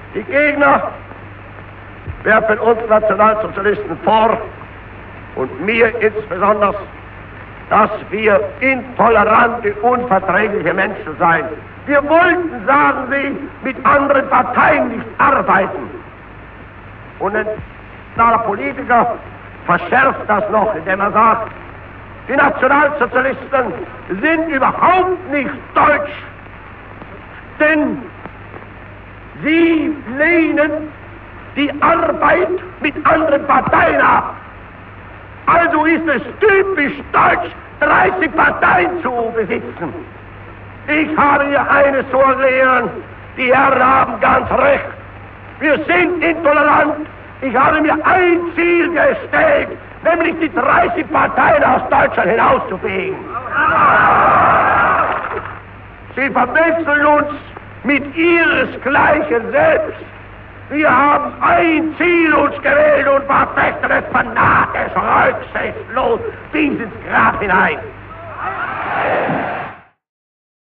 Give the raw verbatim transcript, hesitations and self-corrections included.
Die Gegner werfen uns Nationalsozialisten vor, und mir insbesondere, dass wir intolerante, unverträgliche Menschen seien. Wir wollten, sagen sie, mit anderen Parteien nicht arbeiten. Und ein nationaler Politiker verschärft das noch, indem er sagt, die Nationalsozialisten sind überhaupt nicht deutsch, denn sie lehnen die Arbeit mit anderen Parteien ab. Also ist es typisch deutsch, dreißig Parteien zu besitzen. Ich habe hier eines zu erklären, die Herren haben ganz recht. Wir sind intolerant. Ich habe mir ein Ziel gestellt, nämlich die dreißig Parteien aus Deutschland hinauszufegen. Sie verwechseln uns mit ihresgleichen selbst. Wir haben ein Ziel uns gewählt und verfechten es fanatisch, rücksichtslos bis ins Grab hinein.